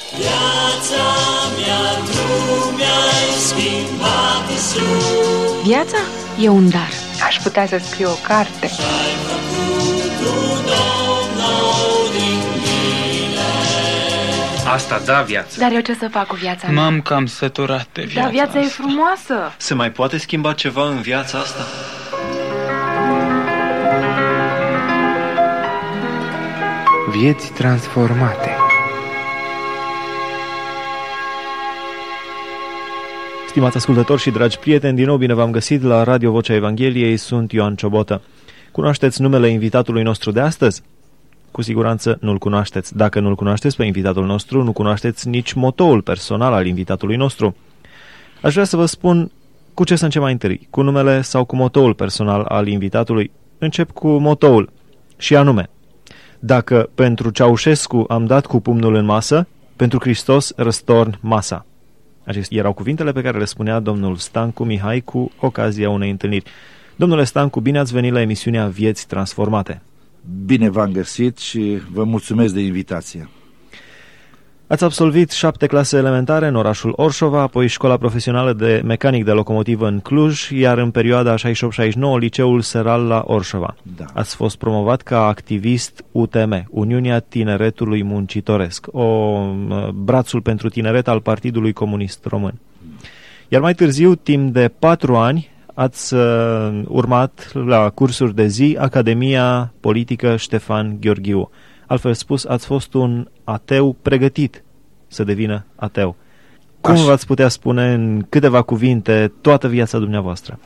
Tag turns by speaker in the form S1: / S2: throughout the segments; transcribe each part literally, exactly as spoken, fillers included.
S1: Viața mea, tu mi-ai schimbat, Iisus.
S2: Viața e un dar. Aș putea să scriu o carte.
S1: Și-ai făcut un om nou din mine.
S3: Asta da viață.
S2: Dar eu ce să fac cu viața mea?
S4: M-am cam săturat de viața
S2: Dar viața
S4: asta.
S2: e frumoasă.
S5: Se mai poate schimba ceva în viața asta?
S6: Vieți transformate.
S7: Stimați ascultători și dragi prieteni, din nou bine v-am găsit la Radio Vocea Evangheliei, sunt Ioan Ciobotă. Cunoașteți numele invitatului nostru de astăzi? Cu siguranță nu-l cunoașteți. Dacă nu-l cunoașteți pe invitatul nostru, nu cunoașteți nici motoul personal al invitatului nostru. Aș vrea să vă spun cu ce să încep mai întâi, cu numele sau cu motoul personal al invitatului. Încep cu motoul, și anume: dacă pentru Ceaușescu am dat cu pumnul în masă, pentru Hristos răstorn masa. Acestea erau cuvintele pe care le spunea domnul Stancu Mihai cu ocazia unei întâlniri. Domnule Stancu, bine ați venit la emisiunea Vieți Transformate.
S8: Bine v-am găsit și vă mulțumesc de invitație.
S7: Ați absolvit șapte clase elementare în orașul Orșova, apoi școala profesională de mecanic de locomotivă în Cluj, iar în perioada șaizeci și opt șaizeci și nouă liceul Seral la Orșova.
S8: Da.
S7: Ați fost promovat ca activist U T M, Uniunea Tineretului Muncitoresc, o brațul pentru tineret al Partidului Comunist Român. Iar mai târziu, timp de patru ani, ați uh, urmat la cursuri de zi Academia Politică Ștefan Gheorghiu. Altfel spus, ați fost un ateu pregătit să devină ateu. Cum
S8: Aș...
S7: v-ați putea spune în câteva cuvinte toată viața dumneavoastră?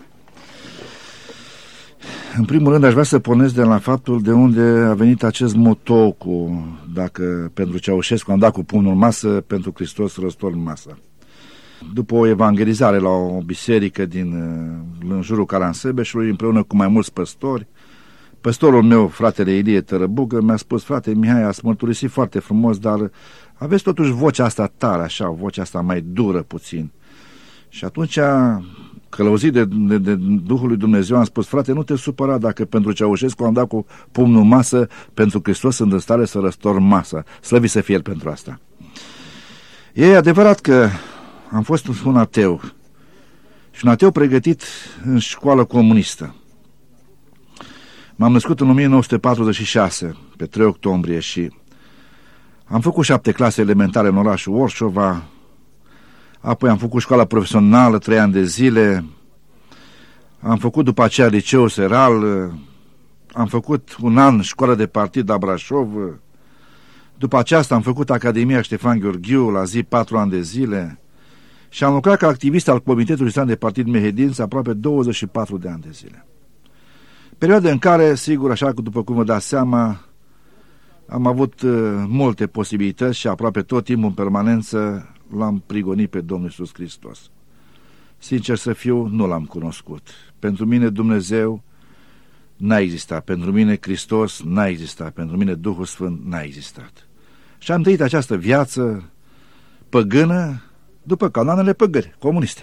S8: În primul rând aș vrea să pornesc de la faptul de unde a venit acest moto cu, dacă pentru Ceaușescu am dat cu pumnul în masă, pentru Hristos răstorn masa. După o evangelizare la o biserică din în jurul Caransebeșului, împreună cu mai mulți păstori, păstorul meu, fratele Ilie Tărăbugă, mi-a spus: frate Mihai, ați mărturisit foarte frumos, dar aveți totuși vocea asta tare, așa, vocea asta mai dură puțin. Și atunci, călăuzit de, de, de Duhul lui Dumnezeu, am spus: frate, nu te supăra dacă pentru Ceaușescu am dat cu pumnul în masă, pentru Hristos sunt în stare să răstorn masa. Slăvit să fie El pentru asta. E adevărat că am fost un ateu și un ateu pregătit în școală comunistă. M-am născut în o mie nouă sute patruzeci și șase, pe trei octombrie, și am făcut șapte clase elementare în orașul Orșova, apoi am făcut școala profesională trei ani de zile, am făcut după aceea liceu Seral, am făcut un an școală de partid la Brașov, după aceasta am făcut Academia Ștefan Gheorghiu la zi patru ani de zile și am lucrat ca activist al Comitetului Județean de Partid Mehedinț aproape douăzeci și patru de ani de zile. Perioade în care, sigur, așa că după cum vă dați seama, am avut uh, multe posibilități și aproape tot timpul în permanență l-am prigonit pe Domnul Iisus Hristos. Sincer să fiu, nu l-am cunoscut. Pentru mine Dumnezeu n-a existat, pentru mine Hristos n-a existat, pentru mine Duhul Sfânt n-a existat. Și am trăit această viață păgână după canonele păgări, comuniste.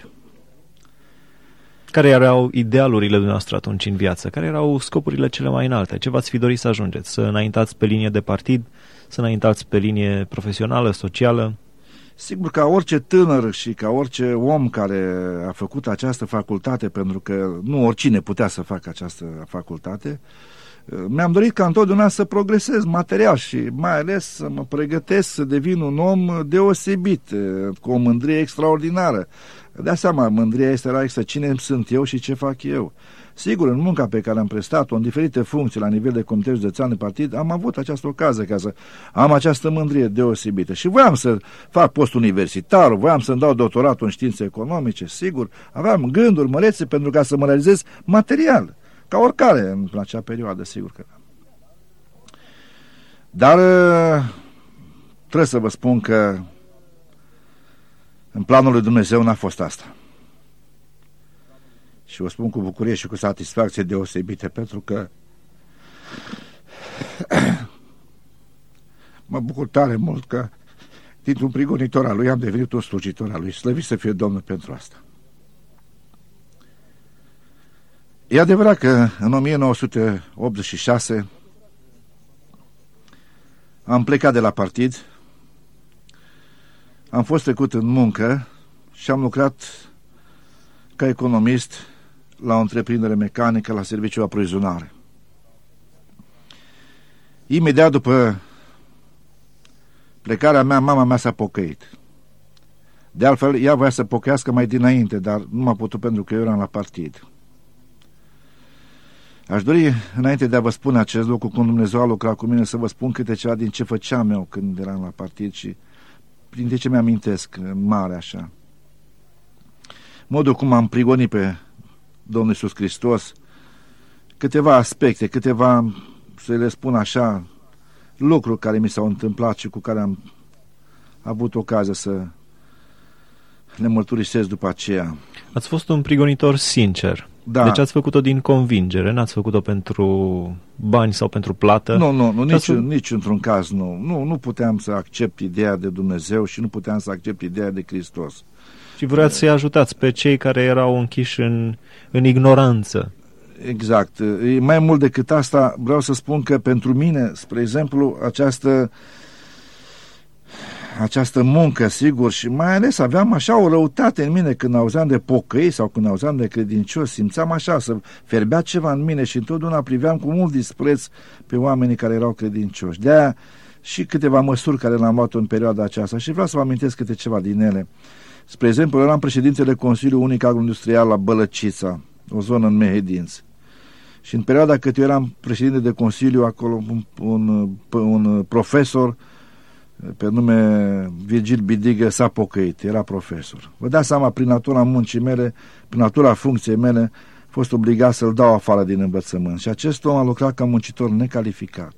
S7: Care erau idealurile dumneavoastră atunci în viață? Care erau scopurile cele mai înalte? Ce v-ați fi dorit să ajungeți? Să înaintați pe linie de partid? Să înaintați pe linie profesională, socială?
S8: Sigur, ca orice tânăr și ca orice om care a făcut această facultate, pentru că nu oricine putea să facă această facultate, mi-am dorit ca întotdeauna să progresez material și mai ales să mă pregătesc să devin un om deosebit, cu o mândrie extraordinară. De seama, mândria este era să cine sunt eu și ce fac eu. Sigur, în munca pe care am prestat-o, în diferite funcții la nivel de comitet județean de partid, am avut această ocazie ca să am această mândrie deosebită. Și voiam să fac post universitar, voiam să-mi dau doctoratul în științe economice, sigur, aveam gânduri mărețe pentru ca să mă realizez material, ca oricare în acea perioadă, sigur că da. Dar trebuie să vă spun că în planul lui Dumnezeu n-a fost asta. Și o spun cu bucurie și cu satisfacție deosebite, pentru că mă bucur tare mult că dintr-un prigonitor al lui am devenit un slujitor al lui. Slăvit să fie Domnul pentru asta. E adevărat că în o mie nouă sute optzeci și șase am plecat de la partid am fost trecut în muncă și am lucrat ca economist la o întreprindere mecanică, la serviciul aprovizionare. Imediat după plecarea mea, mama mea s-a pocăit. De altfel, ea voia să pocăiască mai dinainte, dar nu m-a putut pentru că eu eram la partid. Aș dori, înainte de a vă spune acest lucru, cum Dumnezeu a lucrat cu mine, să vă spun câte ceva din ce făceam eu când eram la partid și prin ce mi-amintesc mare așa. Modul cum am prigonit pe Domnul Iisus Hristos, câteva aspecte, câteva, să le spun așa, lucruri care mi s-au întâmplat și cu care am avut ocazia să le mărturisesc după aceea.
S7: Ați fost un prigonitor sincer.
S8: Da.
S7: Deci ați făcut-o din convingere, n-ați făcut-o pentru bani sau pentru plată?
S8: Nu, nu, nu nici,
S7: fă...
S8: nici într-un caz nu. nu. Nu puteam să accept ideea de Dumnezeu și nu puteam să accept ideea de Hristos.
S7: Și vreați să-i ajutați pe cei care erau închiși în, în ignoranță.
S8: Exact. Mai mult decât asta, vreau să spun că pentru mine, spre exemplu, această această muncă, sigur, și mai ales aveam așa o răutate în mine când auzeam de pocăi sau când auzeam de credincios, simțeam așa, să ferbea ceva în mine și întotdeauna priveam cu mult dispreț pe oamenii care erau credincioși. De-aia și câteva măsuri care le-am luat în perioada aceasta și vreau să vă amintesc câte ceva din ele. Spre exemplu, eram președintele Consiliului Unic Agroindustrial la Bălăcița, o zonă în Mehedinți. Și în perioada cât eu eram președinte de Consiliu, acolo un, un, un profesor pe nume Virgil Bidigă s-a pocăit, era profesor. Vă dați seama, prin natura muncii mele, prin natura funcției mele, a fost obligat să-l dau afară din învățământ. Și acest om a lucrat ca muncitor necalificat.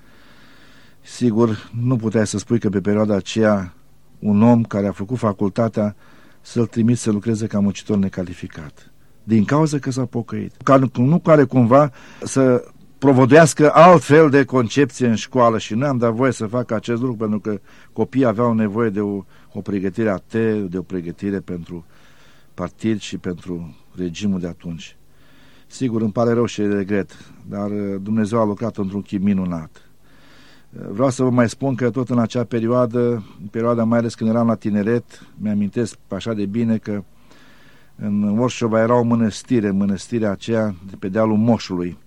S8: Sigur, nu puteai să spui că pe perioada aceea un om care a făcut facultatea să-l trimiți să lucreze ca muncitor necalificat. Din cauza că s-a pocăit. Nu care cumva să provoduiască altfel de concepție în școală și nu am dat voie să fac acest lucru pentru că copiii aveau nevoie de o, o pregătire a te, de o pregătire pentru partid și pentru regimul de atunci. Sigur, îmi pare rău și regret, dar Dumnezeu a lucrat într-un chip minunat. Vreau să vă mai spun că tot în acea perioadă, în perioada mai ales când eram la tineret, mi-amintesc așa de bine că în Orșova era o mănăstire, mănăstirea aceea de pe dealul Moșului,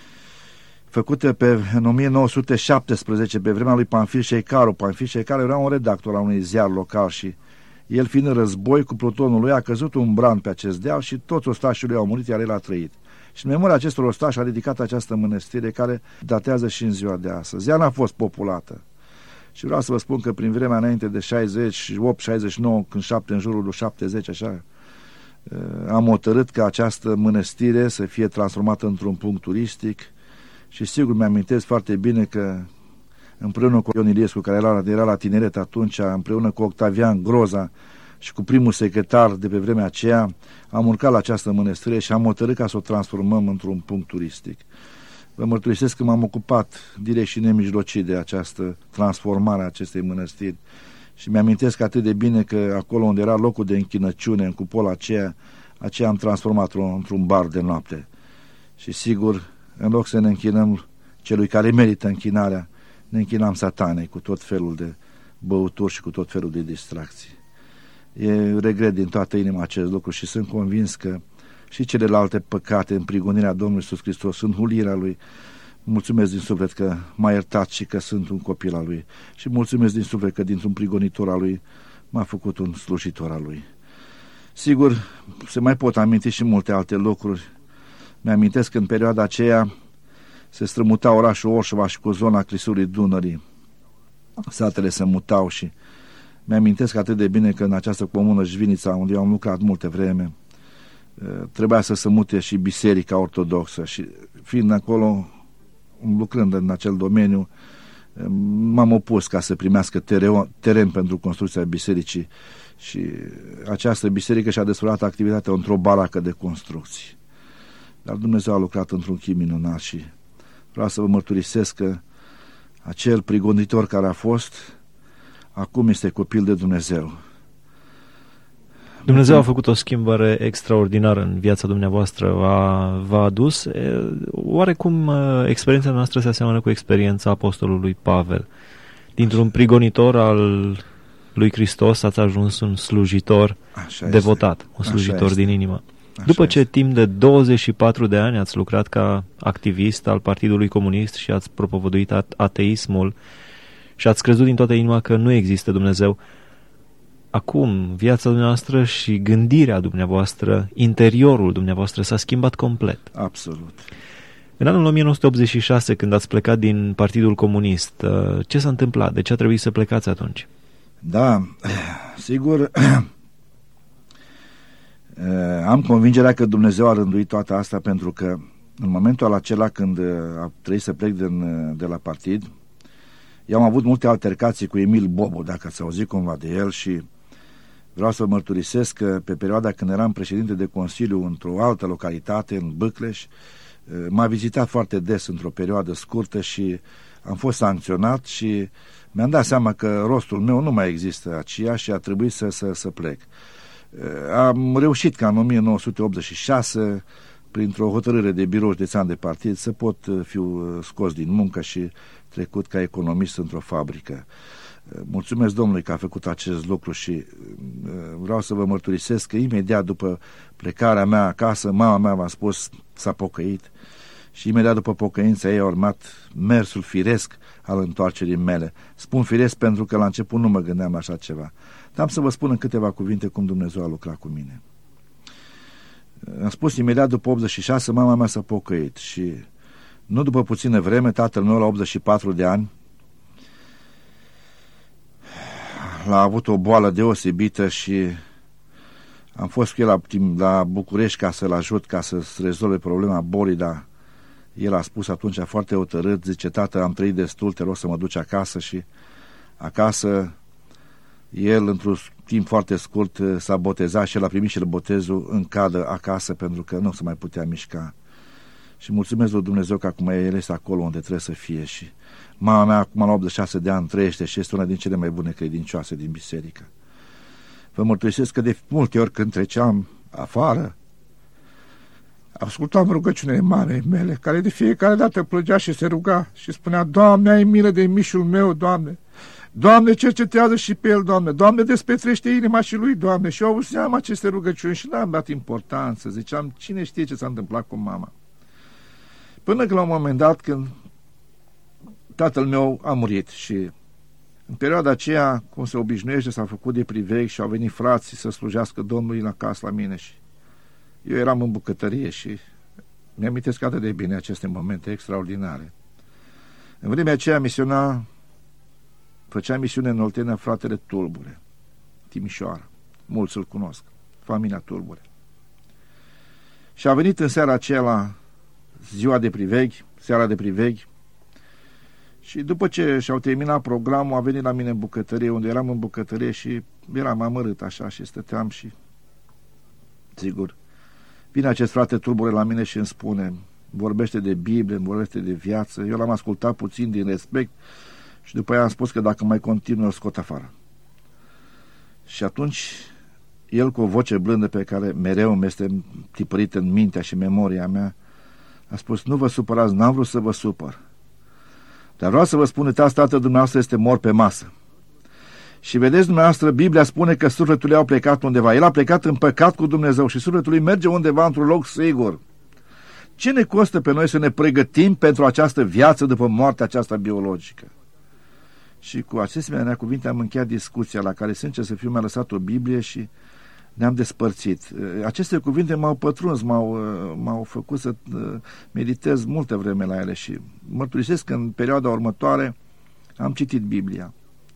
S8: făcută pe, în o mie nouă sute șaptesprezece, pe vremea lui Panfil Șeicaru. Panfil Șeicaru era un redactor la unui ziar local și el, fiind în război cu plutonul lui, a căzut un brand pe acest deal și toți ostașii lui au murit, iar el a trăit. Și în memoria acestor ostași a ridicat această mănăstire care datează și în ziua de astăzi. Ea n-a fost populată. Și vreau să vă spun că prin vremea înainte de șaizeci și opt șaizeci și nouă, când șapte, în jurul lui șaptezeci, așa, am hotărât ca această mănăstire să fie transformată într-un punct turistic și sigur mi-amintesc foarte bine că împreună cu Ion Iliescu, care era, era la tineret atunci, împreună cu Octavian Groza și cu primul secretar de pe vremea aceea, am urcat la această mănăstire și am hotărât ca să o transformăm într-un punct turistic. Vă mărturisesc că m-am ocupat direct și nemijlocit de această transformare a acestei mănăstiri și mi-amintesc atât de bine că acolo unde era locul de închinăciune, în cupola aceea, aceea am transformat într-un bar de noapte. Și sigur, în loc să ne închinăm celui care merită închinarea, ne închinam satanei cu tot felul de băuturi și cu tot felul de distracții. E regret din toată inima acest lucru și sunt convins că și celelalte păcate în prigonirea Domnului Iisus Hristos sunt hulirea Lui. Mulțumesc din suflet că m-a iertat și că sunt un copil al Lui. Și mulțumesc din suflet că dintr-un prigonitor al Lui m-a făcut un slujitor al Lui. Sigur, se mai pot aminti și multe alte lucruri. Mi-amintesc că în perioada aceea se strămuta orașul Orșova și cu zona Clisului Dunării. Satele se mutau și mi-amintesc atât de bine că în această comună Jvinița, unde eu am lucrat multe vreme, trebuia să se mute și biserica ortodoxă și fiind acolo, lucrând în acel domeniu, m-am opus ca să primească teren, teren pentru construcția bisericii și această biserică și-a desfășurat activitatea într-o baracă de construcții. Dar Dumnezeu a lucrat într-un chip minunat și vreau să vă mărturisesc că acel prigonitor care a fost, acum este copil de Dumnezeu.
S7: Dumnezeu a făcut o schimbare extraordinară în viața dumneavoastră, v-a, v-a adus. Oarecum experiența noastră se aseamănă cu experiența apostolului Pavel? Dintr-un prigonitor al lui Hristos ați ajuns un slujitor
S8: Așa
S7: devotat,
S8: este.
S7: un slujitor din inimă.
S8: Așa
S7: După ce
S8: este.
S7: timp de douăzeci și patru de ani ați lucrat ca activist al Partidului Comunist și ați propovăduit ateismul și ați crezut din toată inima că nu există Dumnezeu, acum viața dumneavoastră și gândirea dumneavoastră, interiorul dumneavoastră s-a schimbat complet.
S8: Absolut.
S7: În anul o mie nouă sute optzeci și șase, când ați plecat din Partidul Comunist, ce s-a întâmplat? De ce a trebuit să plecați atunci?
S8: Da, sigur, am convingerea că Dumnezeu a rânduit toată asta, pentru că în momentul acela când a trebuit să plec din, de la partid, eu am avut multe altercații cu Emil Bobo, dacă ați auzit cumva de el, și vreau să vă mărturisesc că pe perioada când eram președinte de Consiliu într-o altă localitate, în Bâcleș, m-a vizitat foarte des într-o perioadă scurtă și am fost sancționat și mi-am dat seama că rostul meu nu mai există aceea și a trebuit să, să, să plec. Am reușit ca în o mie nouă sute optzeci și șase, printr-o hotărâre de birou județean de partid, să pot fi scos din muncă și trecut ca economist într-o fabrică. Mulțumesc Domnului că a făcut acest lucru și vreau să vă mărturisesc că imediat după plecarea mea acasă, mama mea m-a spus, s-a pocăit, și imediat după pocăința ei a urmat mersul firesc al întoarcerii mele. Spun firesc pentru că la început nu mă gândeam la așa ceva. Dar am să vă spun în câteva cuvinte cum Dumnezeu a lucrat cu mine. Am spus imediat după optzeci și șase, mama mea s-a pocăit și nu după puțină vreme, tatăl meu la optzeci și patru de ani l-a avut o boală deosebită și am fost cu el la, la București ca să-l ajut, ca să-ți rezolve problema bolii, dar el a spus atunci foarte hotărât, zice, tată, am trăit destul, te rog să mă duci acasă. Și acasă el, într-un timp foarte scurt, s-a botezat și el a primit și botezul în cadă acasă, pentru că nu se mai putea mișca. Și mulțumesc lui Dumnezeu că acum el este acolo unde trebuie să fie. Și mama mea acum la optzeci și șase de ani trăiește și este una din cele mai bune credincioase din biserică. Vă mărturisesc că de multe ori când treceam afară, ascultam rugăciunile mamei mele, care de fiecare dată plângea și se ruga și spunea, Doamne, ai milă de mișul meu, Doamne! Doamne, cercetează și pe el, Doamne! Doamne, despetrește inima și lui, Doamne! Și eu auzeam aceste rugăciuni și n-am dat importanță, ziceam, cine știe ce s-a întâmplat cu mama? Până că la un moment dat, când tatăl meu a murit și în perioada aceea, cum se obișnuiește, s-a făcut de priveg și au venit frații să slujească Domnului la casă la mine și eu eram în bucătărie și mi-amintesc atât de bine aceste momente extraordinare. În vremea aceea misiona, făcea misiune în Oltenia fratele Tulbure, Timișoara. Mulți îl cunosc, familia Tulbure. Și a venit în seara aceea la ziua de priveghi, seara de priveghi, și după ce și-au terminat programul, a venit la mine în bucătărie, unde eram în bucătărie și eram amărât așa și stăteam și, sigur, vine acest frate Tulbure la mine și îmi spune, vorbește de Biblie, vorbește de viață. Eu l-am ascultat puțin din respect și după aia am spus că dacă mai continuă, îl scot afară. Și atunci, el cu o voce blândă pe care mereu mi este tipărit în mintea și memoria mea, a spus, nu vă supărați, n-am vrut să vă supăr. Dar vreau să vă spun, uitați, tatăl dumneavoastră este mort pe masă. Și vedeți dumneavoastră, Biblia spune că sufletul lui a plecat undeva. El a plecat în păcat cu Dumnezeu și sufletul lui merge undeva într-un loc sigur. Ce ne costă pe noi să ne pregătim pentru această viață după moartea aceasta biologică? Și cu aceste cuvinte am încheiat discuția la care, sincer să fiu, mi-a lăsat o Biblie și ne-am despărțit. Aceste cuvinte m-au pătruns, m-au, m-au făcut să meditez multă vreme la ele și mărturisesc că în perioada următoare am citit Biblia.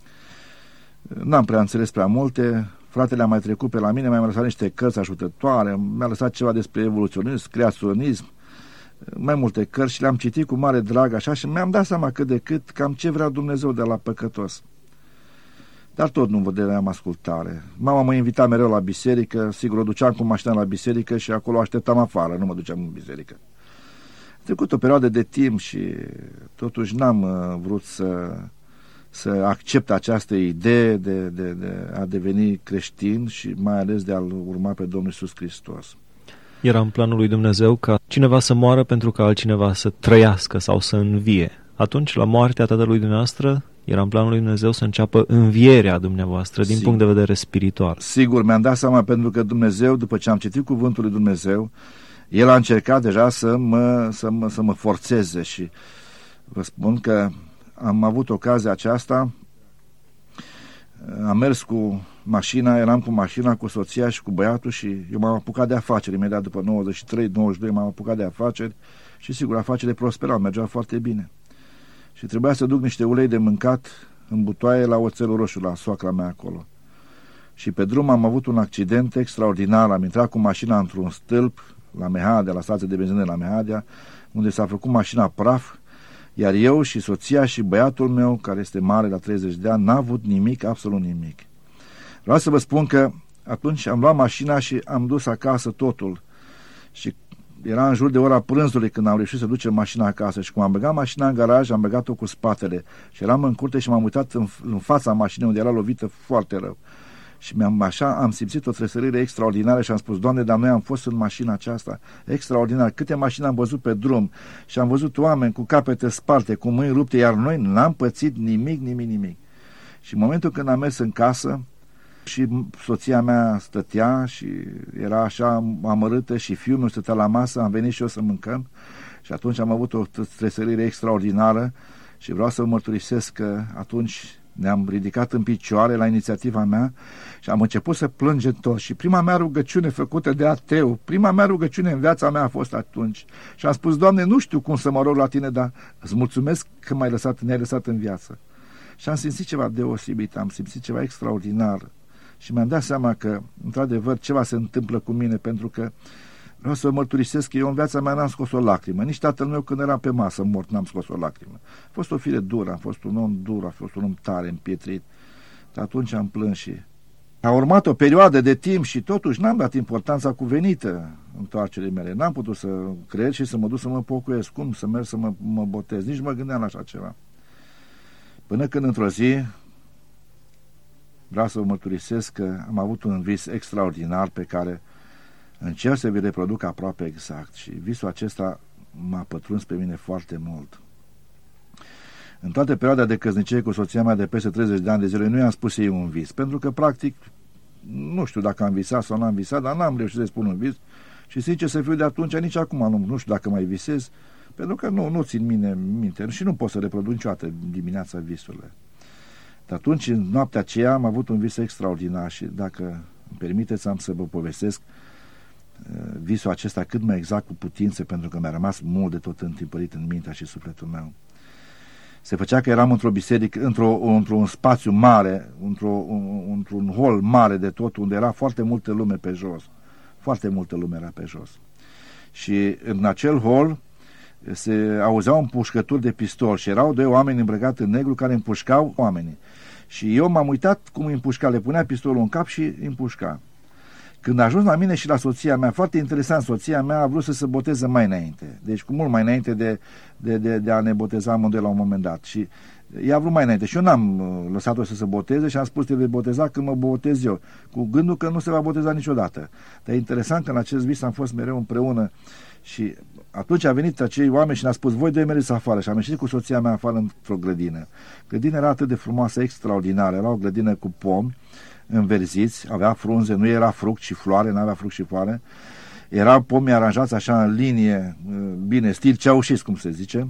S8: N-am prea înțeles prea multe, fratele a mai trecut pe la mine, mi-a lăsat niște cărți ajutătoare, mi-a lăsat ceva despre evoluționism, creaționism, mai multe cărți și le-am citit cu mare drag așa și mi-am dat seama cât de cât cam ce vrea Dumnezeu de la păcătos. Dar tot nu vedeam ascultare. Mama mă invita mereu la biserică, sigur o duceam cu mașina la biserică și acolo așteptam afară, nu mă duceam în biserică. A trecut o perioadă de timp și totuși n-am vrut să, să accept această idee de, de, de a deveni creștin și mai ales de a-L urma pe Domnul Iisus Hristos.
S7: Era în planul lui Dumnezeu ca cineva să moară pentru ca altcineva să trăiască sau să învie. Atunci, la moartea tatălui dumneavoastră, era în planul lui Dumnezeu să înceapă învierea dumneavoastră din
S8: Sigur.
S7: punct de vedere spiritual.
S8: Sigur, mi-am dat seama pentru că Dumnezeu, după ce am citit cuvântul lui Dumnezeu, El a încercat deja să mă, să mă, să mă forțeze și vă spun că am avut ocazia aceasta, am mers cu mașina, eram cu mașina, cu soția și cu băiatul și eu m-am apucat de afaceri, imediat după nouăzeci și trei nouăzeci și doi m-am apucat de afaceri și sigur, afacerile prosperau, mergeau foarte bine. Și trebuia să duc niște ulei de mâncat în butoaie la Oțelul Roșu, la soacra mea acolo. Și pe drum am avut un accident extraordinar, am intrat cu mașina într-un stâlp la Mehadea, la stația de benzină la Mehadea, unde s-a făcut mașina praf, iar eu și soția și băiatul meu, care este mare la treizeci de ani, n-a avut nimic, absolut nimic. Vreau să vă spun că atunci am luat mașina și am dus acasă totul. Și era în jur de ora prânzului când am reușit să ducem mașina acasă și cum am băgat mașina în garaj, am băgat-o cu spatele și eram în curte și m-am uitat în, în fața mașinii unde era lovită foarte rău. Și mi-am, așa, am simțit o tresărire extraordinară și am spus, Doamne, dar noi am fost în mașina aceasta, extraordinar, câte mașini am văzut pe drum și am văzut oameni cu capete sparte, cu mâini rupte, iar noi n-am pățit nimic, nimic, nimic. Și în momentul când am mers în casă și soția mea stătea și era așa amărâtă și fiul meu stătea la masă, am venit și eu să mâncăm și atunci am avut o tresărire extraordinară și vreau să vă mărturisesc că atunci ne-am ridicat în picioare la inițiativa mea și am început să plângem tot. Și prima mea rugăciune făcută de ateu, prima mea rugăciune în viața mea a fost atunci. Și am spus, Doamne, nu știu cum să mă rog la Tine, dar îți mulțumesc că m-ai lăsat, ne-ai lăsat în viață. Și am simțit ceva deosebit, am simțit ceva extraordinar. Și mi-am dat seama că, într-adevăr, ceva se întâmplă cu mine, pentru că vreau să vă mărturisesc că eu în viața mea n-am scos o lacrimă. Nici tatăl meu când era pe masă mort n-am scos o lacrimă. A fost o fire dură, am fost un om dur, a fost un om tare, împietrit. Dar atunci am plâns și a urmat o perioadă de timp și totuși n-am dat importanța cuvenită întoarcerii mele. N-am putut să cred și să mă duc să mă pocăiesc. Cum să merg să mă, mă botez? Nici mă gândeam la așa ceva. Până când într-o zi vreau să vă mărturisesc că am avut un vis extraordinar pe care încerc să vi reproduc aproape exact și visul acesta m-a pătruns pe mine foarte mult. În toată perioada de căsnicie cu soția mea de peste treizeci de ani de zile nu i-am spus ei un vis, pentru că practic nu știu dacă am visat sau n-am visat, dar n-am reușit să spun un vis și sincer să fiu de atunci, nici acum nu, nu știu dacă mai visez, pentru că nu, nu țin mine minte și nu pot să reproduc niciodată dimineața visurile. De atunci, în noaptea aceea, am avut un vis extraordinar și dacă îmi permiteți, am să vă povestesc visul acesta cât mai exact cu putință, pentru că mi-a rămas mult de tot întimpărit în mintea și sufletul meu. Se făcea că eram într-o biserică, într-o, într-un spațiu mare, într-o, într-un hol mare de tot, unde era foarte multă lume pe jos. Foarte multă lume era pe jos. Și în acel hol se auzeau împușcături de pistol și erau doi oameni îmbrăcați în negru care împușcau oamenii. Și eu m-am uitat cum îi împușca, le punea pistolul în cap și îi împușca. Când a ajuns la mine și la soția mea, foarte interesant, soția mea a vrut să se boteze mai înainte. Deci cu mult mai înainte de, de, de, de a ne boteza amândoi la un moment dat. Și ea a vrut mai înainte. Și eu n-am lăsat-o să se boteze și am spus, te vei boteza când mă botez eu. Cu gândul că nu se va boteza niciodată. Dar e interesant că în acest vis am fost mereu împreună. Și atunci a venit acei oameni și ne-a spus, voi doi mergeți afară. Și am ieșit cu soția mea afară într-o grădină. Grădina era atât de frumoasă, extraordinară. Era o grădină cu pomi înverziți, avea frunze, nu era fruct și floare, nu avea fruct și floare. Erau pomii aranjați așa în linie, bine, stil Ceaușist, cum se zice.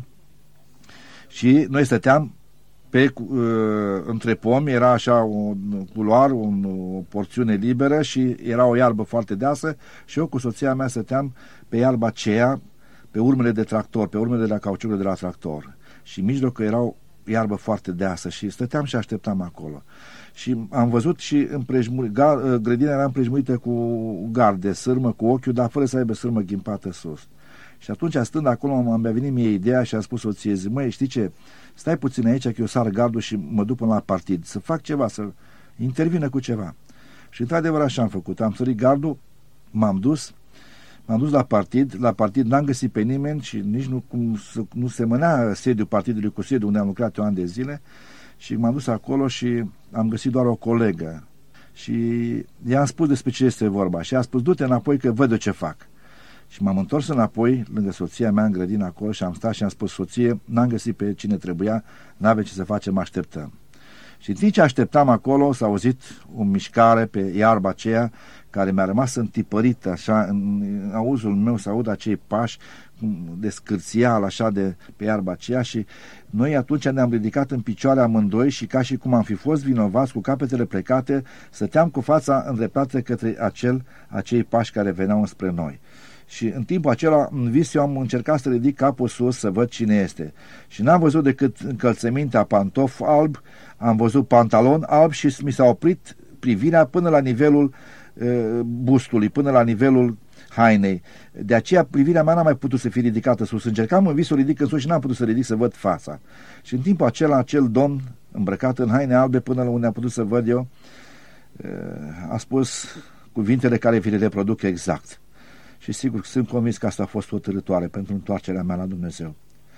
S8: Și noi stăteam pe, uh, între pomi, era așa un culoar, un, o porțiune liberă și era o iarbă foarte deasă și eu cu soția mea stăteam pe iarba aceea, pe urmele de tractor, pe urmele de la cauciucul de la tractor. Și în mijloc era o iarbă foarte deasă și stăteam și așteptam acolo. Și am văzut și împrejmuri, gar, grădina era împrejmuită cu gard de sârmă, cu ochiul, dar fără să aibă sârmă ghimpată sus. Și atunci, stând acolo, m-a venit mie ideea și a spus soției, zi, măi, știi ce, stai puțin aici că eu sar gardul și mă duc până la partid, să fac ceva, să intervină cu ceva. Și într-adevăr așa am făcut, am sărit gardul, m-am dus, m-am dus la partid, la partid n-am găsit pe nimeni și nici nu, cum, nu semănea sediul partidului cu sediul unde am lucrat eu ani de zile. Și m-am dus acolo și am găsit doar o colegă și i-am spus despre ce este vorba și a spus, du-te înapoi că văd eu ce fac. Și m-am întors înapoi lângă soția mea în grădină acolo și am stat și am spus: soție, n-am găsit pe cine trebuia, n-avem ce să facem, așteptăm. Și în timp ce așteptam acolo, s-a auzit o mișcare pe iarba aceea care mi-a rămas întipărită, așa, în auzul meu să aud acei pași de scârțial, așa, de pe iarba aceea, și noi atunci ne-am ridicat în picioare amândoi și ca și cum am fi fost vinovați, cu capetele plecate, stăteam cu fața îndreptată către acel, acei pași care veneau înspre noi. Și în timpul acela, în vis, eu am încercat să ridic capul sus să văd cine este. Și n-am văzut decât încălțămintea, pantof alb, am văzut pantalon alb și mi s-a oprit privirea până la nivelul uh, bustului, până la nivelul hainei. De aceea privirea mea n-a mai putut să fie ridicată sus. Încercam în vis să o ridic în sus și n-am putut să ridic să văd fața. Și în timpul acela, acel domn îmbrăcat în haine albe, până la unde am putut să văd eu, uh, a spus cuvintele care vi le reproduc exact. Și sigur, sunt convins că asta a fost hotărâtoare pentru întoarcerea mea la Dumnezeu.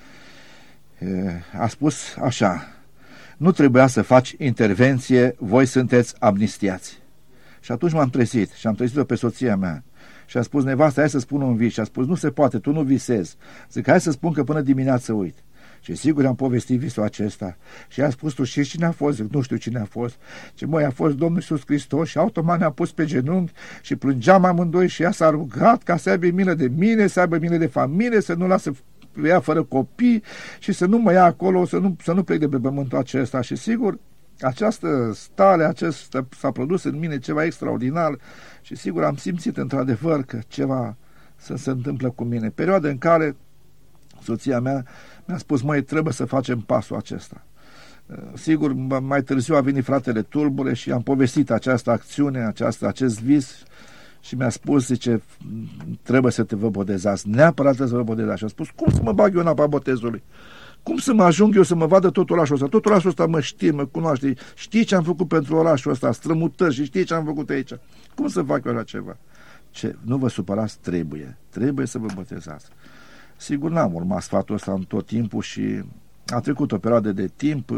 S8: A spus așa: nu trebuia să faci intervenție, voi sunteți amnistiați. Și atunci m-am trezit și am trezit-o pe soția mea. Și a spus: nevastă, hai să spun un vis. Și a spus: nu se poate, tu nu visezi. Zic: hai să spun că până dimineață uit. Și sigur am povestit visul acesta. Și a spus: tu știi cine a fost? Zic: nu știu cine a fost. Ce măi, a fost Domnul Iisus Hristos. Și automat ne-a pus pe genunchi și plângeam amândoi și ea s-a rugat ca să aibă milă de mine, să aibă milă de familie, să nu lasă ea fără copii și să nu mă ia acolo, să nu, să nu plec de pe pământul acesta. Și sigur, această stare, acesta s-a produs în mine ceva extraordinar și sigur am simțit într-adevăr că ceva să se întâmplă cu mine. Perioada în care soția mea mi-a spus: măi, trebuie să facem pasul acesta. Sigur, mai târziu a venit fratele Tulbure și am povestit această acțiune, această, acest vis și mi-a spus, zice, trebuie să te vă botezați, neapărat trebuie să vă botezați. Și a spus: cum să mă bag eu în apa botezului? Cum să mă ajung eu să mă vadă tot orașul ăsta? Tot orașul ăsta mă știe, mă cunoaște, știi ce am făcut pentru orașul ăsta, strămutări, și știi ce am făcut aici. Cum să fac eu așa ceva? Ce? Nu vă supărați, trebuie, trebuie să vă botezați. Sigur, n-am urmat sfatul ăsta în tot timpul și a trecut o perioadă de timp.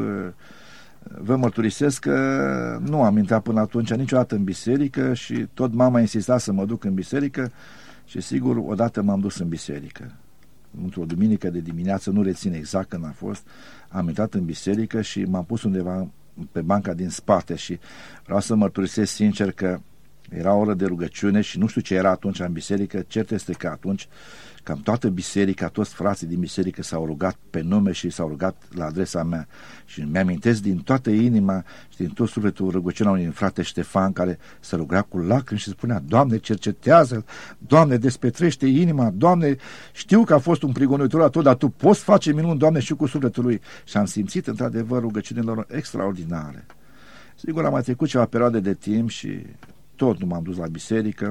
S8: Vă mărturisesc că nu am intrat până atunci niciodată în biserică și tot mama insista să mă duc în biserică și sigur, odată m-am dus în biserică. Într-o duminică de dimineață, nu rețin exact când a fost, am intrat în biserică și m-am pus undeva pe banca din spate și vreau să mărturisesc sincer că era o oră de rugăciune și nu știu ce era atunci în biserică. Cert este că atunci cam toată biserica, toți frații din biserică s-au rugat pe nume și s-au rugat la adresa mea. Și mi-amintesc din toată inima și din tot sufletul rugăciunea unui frate Ștefan care se ruga cu lacrimi și spunea: Doamne, cercetează-l, Doamne, despetrește inima, Doamne, știu că a fost un prigonitor la tot, dar Tu poți face minuni, Doamne, și cu sufletul lui. Și am simțit într-adevăr rugăciunile lor extraordinare. Sigur, am mai trecut ceva perioade de timp și tot nu m-am dus la biserică.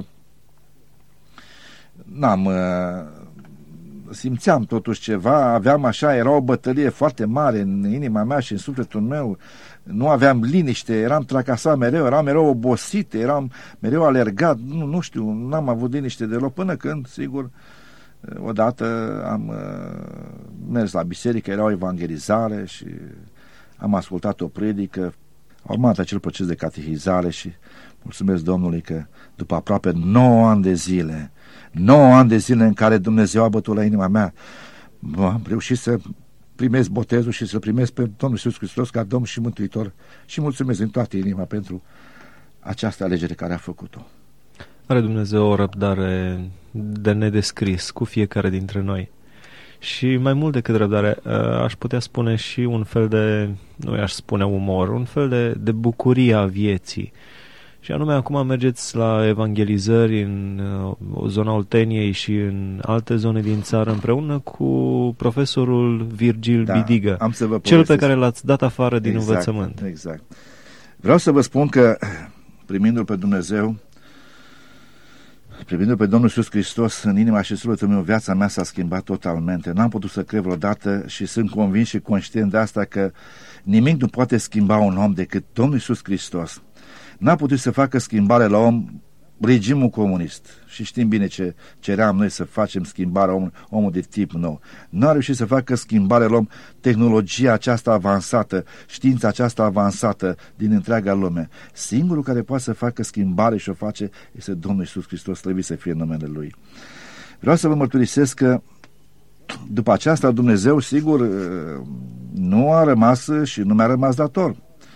S8: N-am... Uh, simțeam totuși ceva, aveam așa, era o bătălie foarte mare în inima mea și în sufletul meu, nu aveam liniște, eram tracasat mereu, eram mereu obosit, eram mereu alergat, nu, nu știu, n-am avut liniște deloc, până când, sigur, odată am uh, mers la biserică, era o evangelizare și am ascultat o predică, a urmat acel proces de catehizare și mulțumesc Domnului că după aproape nouă ani de zile, nouă ani de zile în care Dumnezeu a bătut la inima mea, am reușit să primesc botezul și să primesc pe Domnul Iisus Hristos ca Domn și Mântuitor și mulțumesc din toată inima pentru această alegere care a făcut-o.
S7: Are Dumnezeu o răbdare de nedescris cu fiecare dintre noi. Și mai mult decât răbdare, aș putea spune și un fel de, nu i-aș spune umor, un fel de, de bucurie a vieții. Și anume, acum mergeți la evangelizări în uh, zona Olteniei și în alte zone din țară împreună cu profesorul Virgil da, Bidigă, am să vă cel pe care l-ați dat afară din
S8: exact,
S7: învățământ.
S8: Exact. Vreau să vă spun că, primindu-L pe Dumnezeu, primindu-L pe Domnul Iisus Hristos în inima și sufletul meu, viața mea s-a schimbat totalmente. N-am putut să cred vreodată și sunt convins și conștient de asta că nimic nu poate schimba un om decât Domnul Iisus Hristos. N-a putut să facă schimbare la om regimul comunist. Și știm bine ce ceream noi să facem schimbarea om, omul de tip nou. Nu a reușit să facă schimbare la om tehnologia aceasta avansată, știința aceasta avansată din întreaga lume. Singurul care poate să facă schimbare și o face este Domnul Iisus Hristos, slăvit să fie numele Lui. Vreau să vă mărturisesc că după aceasta Dumnezeu, sigur, nu a rămas și nu mi-a rămas dator.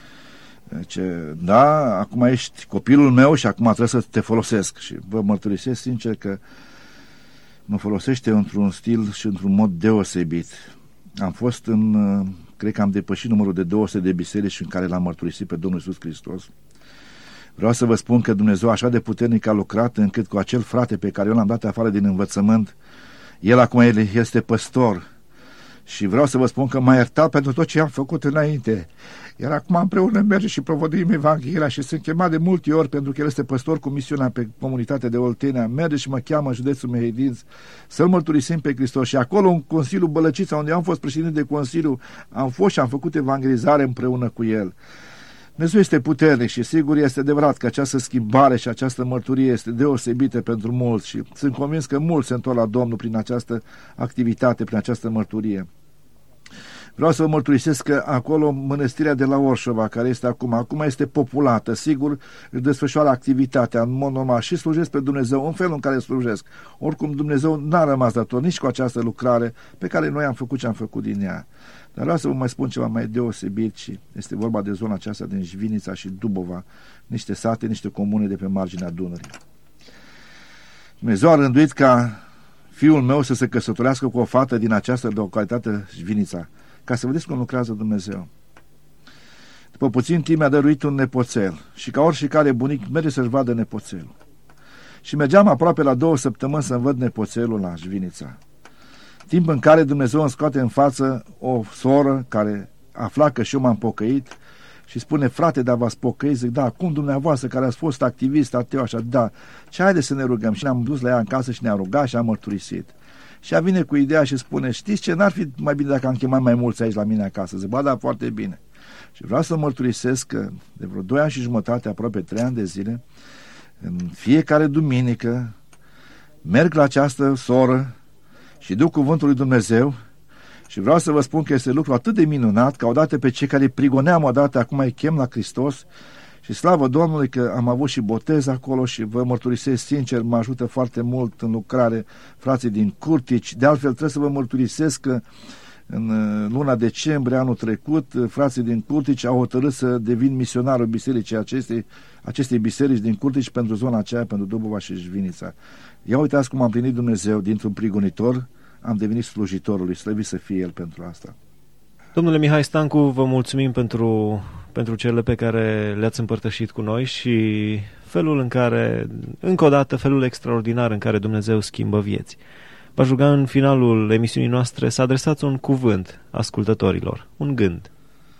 S8: Ce, da, acum ești copilul meu și acum trebuie să te folosesc. Și vă mărturisesc sincer că mă folosește într-un stil și într-un mod deosebit. Am fost în, cred că am depășit numărul de două sute de biserici în care l-am mărturisit pe Domnul Iisus Hristos. Vreau să vă spun că Dumnezeu așa de puternic a lucrat încât cu acel frate pe care eu l-am dat afară din învățământ, el acum este păstor. Și vreau să vă spun că m-a iertat pentru tot ce am făcut înainte. Iar acum împreună merge și propovăduim Evanghelia și sunt chemat de multe ori, pentru că el este păstor cu misiunea pe comunitatea de Oltenia. Merge și mă cheamă în județul Mehedinț să-L mărturisim pe Hristos. Și acolo, în Consiliul Bălăcița, unde am fost președinte de Consiliu, am fost și am făcut evangelizare împreună cu el. Dumnezeu este puternic și sigur este adevărat că această schimbare și această mărturie este deosebită pentru mulți și sunt convins că mulți se întorc la Domnul prin această activitate, prin această mărturie. Vreau să vă mărturisesc că acolo mănăstirea de la Orșova, care este acum, acum este populată, sigur își desfășoară activitatea în mod normal și slujesc pe Dumnezeu în felul în care slujesc. Oricum Dumnezeu n-a rămas dator nici cu această lucrare pe care noi am făcut ce am făcut din ea. Dar vreau să vă mai spun ceva mai deosebit și este vorba de zona aceasta din Jvinița și Dubova, niște sate, niște comune de pe marginea Dunării. Dumnezeu a rânduit ca fiul meu să se căsătorească cu o fată din această localitate Jvinița, ca să vedeți cum lucrează Dumnezeu. După puțin timp mi-a dăruit un nepoțel și ca orice care bunic merge să-și vadă nepoțelul. Și mergeam aproape la două săptămâni să-mi văd nepoțelul la Jvinița. Timp în care Dumnezeu îmi scoate în față o soră care afla că și eu m-am pocăit și spune: frate, dar v-ați pocăit? Zic: da. Cum dumneavoastră care ați fost activist, ateu, așa? Da. Și haide să ne rugăm. Și ne-am dus la ea în casă și ne-a rugat și am mărturisit. Și ea vine cu ideea și spune: știți ce, n-ar fi mai bine dacă am chemat mai mulți aici la mine acasă? Zic: ba da, foarte bine. Și vreau să mărturisesc că de vreo doi ani și jumătate, aproape trei ani de zile, în fiecare duminică merg la această soră și duc cuvântul lui Dumnezeu și vreau să vă spun că este lucru atât de minunat că odată pe cei care prigoneam odată, acum îi chem la Hristos și slavă Domnului că am avut și botez acolo și vă mărturisesc sincer, mă ajută foarte mult în lucrare frații din Curtici. De altfel trebuie să vă mărturisesc că în luna decembrie anul trecut, frații din Curtici au hotărât să devin misionarul bisericii acestei, acestei biserici din Curtici pentru zona aceea, pentru Dubova și Jvinița. Ia uitați cum am plinit Dumnezeu, dintr-un prigonitor am devenit slujitorului, slăvit să fie El pentru asta.
S7: Domnule Mihai Stancu, vă mulțumim pentru, pentru cele pe care le-ați împărtășit cu noi și felul în care, încă o dată, felul extraordinar în care Dumnezeu schimbă vieți. V-aș ruga în finalul emisiunii noastre să adresați un cuvânt ascultătorilor, un gând.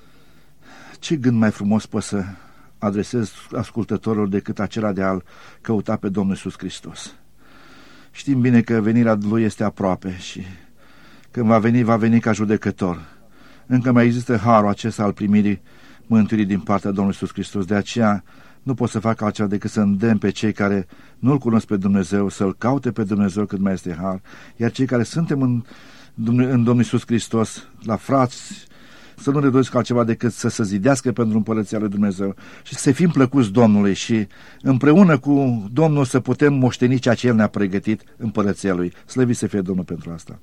S8: Ce gând mai frumos pot să adresez ascultătorilor decât acela de a-L căuta pe Domnul Iisus Hristos? Știm bine că venirea Lui este aproape și când va veni, va veni ca judecător. Încă mai există harul acesta al primirii mântuirii din partea Domnului Iisus Hristos. De aceea nu pot să fac altceva decât să îndemn pe cei care nu-L cunosc pe Dumnezeu să-L caute pe Dumnezeu cât mai este har, iar cei care suntem în, în Domnul Iisus Hristos, la frați, să nu ne doresc altceva decât să se zidească pentru împărăția lui Dumnezeu și să fim plăcuți Domnului și împreună cu Domnul să putem moșteni ceea ce El ne-a pregătit, împărăția Lui. Slăvit să fie Domnul pentru asta.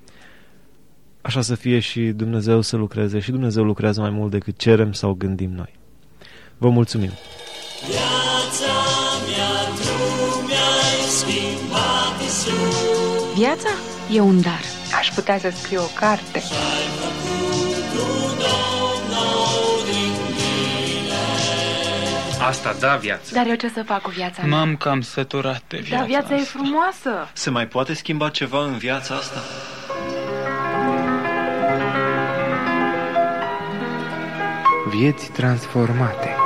S7: Așa să fie și Dumnezeu să lucreze și Dumnezeu lucrează mai mult decât cerem sau gândim noi. Vă mulțumim!
S1: Viața mea, tu mi-ai schimbat, Iisus.
S2: Viața e un dar. Aș putea să scriu o carte.
S1: Și-ai făcut un om nou din mine.
S3: Asta da viață.
S2: Dar eu ce să fac cu viața mea?
S4: M-am cam săturat de viața
S2: Dar viața e
S4: asta.
S2: frumoasă.
S5: Se mai poate schimba ceva în viața asta?
S6: Vieți transformate.